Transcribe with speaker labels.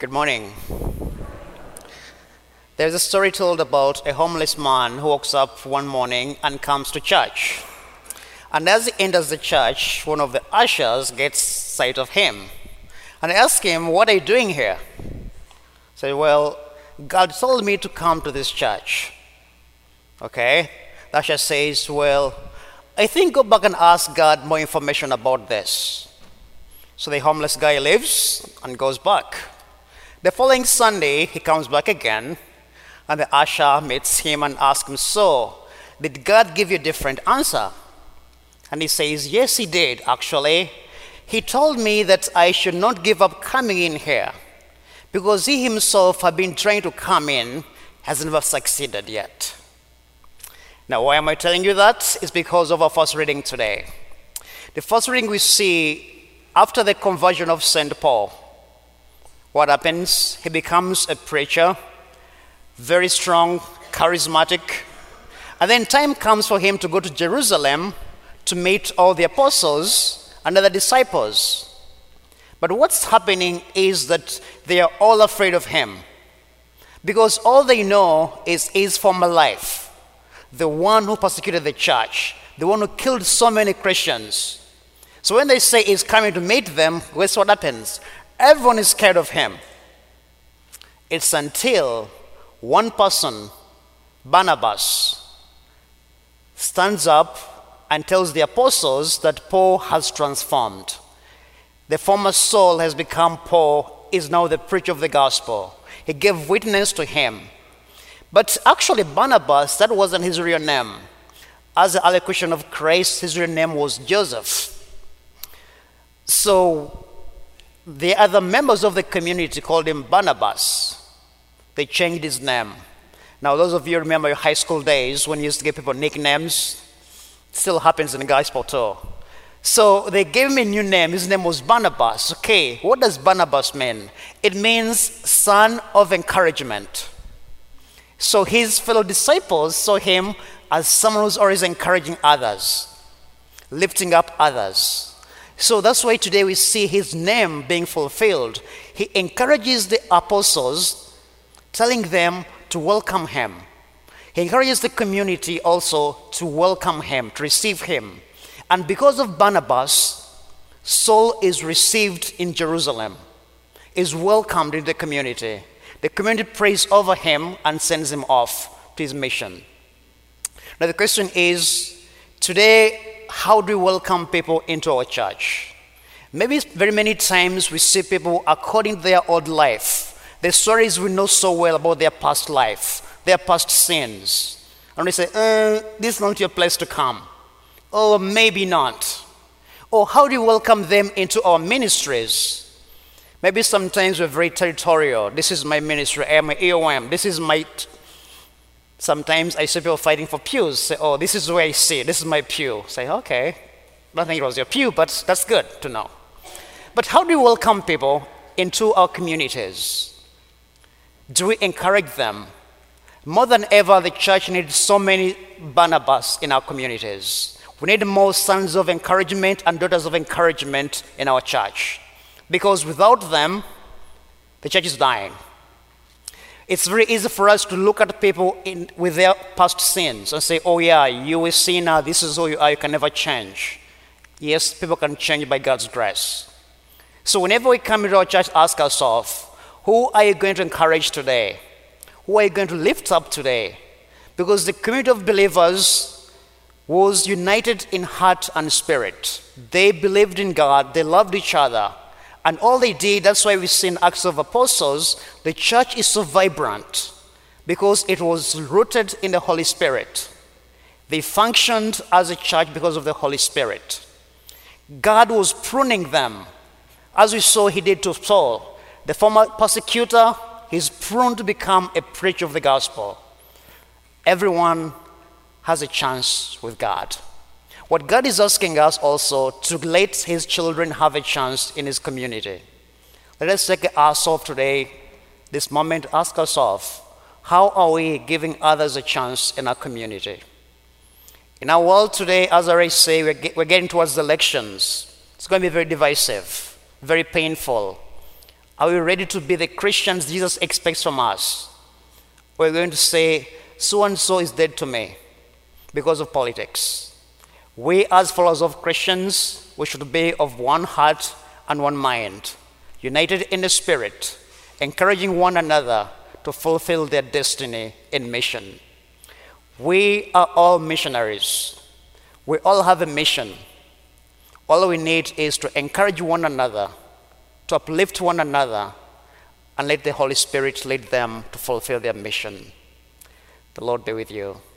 Speaker 1: Good morning. There's a story told about a homeless man who wakes up one morning and comes to church. And as he enters the church, one of the ushers gets sight of him and asks him, "What are you doing here?" Say, "Well, God told me to come to this church." Okay. The usher says, "Well, I think go back and ask God more information about this." So the homeless guy leaves and goes back. The following Sunday, he comes back again, and the usher meets him and asks him, "So, did God give you a different answer?" And he says, "Yes, he did, actually. He told me that I should not give up coming in here, because he himself had been trying to come in, has never succeeded yet." Now, why am I telling you that? It's because of our first reading today. The first reading we see after the conversion of St. Paul. What happens? He becomes a preacher, very strong, charismatic. And then time comes for him to go to Jerusalem to meet all the apostles and other disciples. But what's happening is that they are all afraid of him, because all they know is his former life, the one who persecuted the church, the one who killed so many Christians. So when they say he's coming to meet them, guess what happens? Everyone is scared of him. It's until one person, Barnabas, stands up and tells the apostles that Paul has transformed. The former Saul has become Paul, is now the preacher of the gospel. He gave witness to him. But actually, Barnabas, that wasn't his real name. As the early Christian of Christ, his real name was Joseph. So the other members of the community called him Barnabas. They changed his name. Now, those of you remember your high school days when you used to give people nicknames. It still happens in the gospel too. So they gave him a new name. His name was Barnabas. Okay, what does Barnabas mean? It means son of encouragement. So his fellow disciples saw him as someone who's always encouraging others, lifting up others. So that's why today we see his name being fulfilled. He encourages the apostles, telling them to welcome him. He encourages the community also to welcome him, to receive him. And because of Barnabas, Saul is received in Jerusalem, is welcomed in the community. The community prays over him and sends him off to his mission. Now the question is, today, how do we welcome people into our church? Maybe very many times we see people according to their old life, the stories we know so well about their past life, their past sins. And we say, this is not your place to come. Or maybe not. Or how do you welcome them into our ministries? Maybe sometimes we're very territorial. This is my ministry, I am an EOM. This is my... Sometimes I see people fighting for pews. Say, "Oh, this is where I sit. This is my pew." Say, "Okay, I think it was your pew, but that's good to know." But how do we welcome people into our communities? Do we encourage them? More than ever, the church needs so many Barnabas in our communities. We need more sons of encouragement and daughters of encouragement in our church. Because without them, the church is dying. It's very easy for us to look at people with their past sins and say, "Oh yeah, you a sinner, this is who you are, you can never change." Yes, people can change by God's grace. So whenever we come into our church, ask ourselves, who are you going to encourage today? Who are you going to lift up today? Because the community of believers was united in heart and spirit. They believed in God, they loved each other. And all they did, that's why we see in Acts of Apostles, the church is so vibrant because it was rooted in the Holy Spirit. They functioned as a church because of the Holy Spirit. God was pruning them, as we saw he did to Saul. The former persecutor, he's pruned to become a preacher of the gospel. Everyone has a chance with God. What God is asking us also to let his children have a chance in his community. Let us take ourselves today, this moment, ask ourselves, how are we giving others a chance in our community? In our world today, as I already say, we're getting towards the elections. It's going to be very divisive, very painful. Are we ready to be the Christians Jesus expects from us? We're going to say, so-and-so is dead to me because of politics. We, as followers of Christians, we should be of one heart and one mind, united in the Spirit, encouraging one another to fulfill their destiny in mission. We are all missionaries. We all have a mission. All we need is to encourage one another, to uplift one another, and let the Holy Spirit lead them to fulfill their mission. The Lord be with you.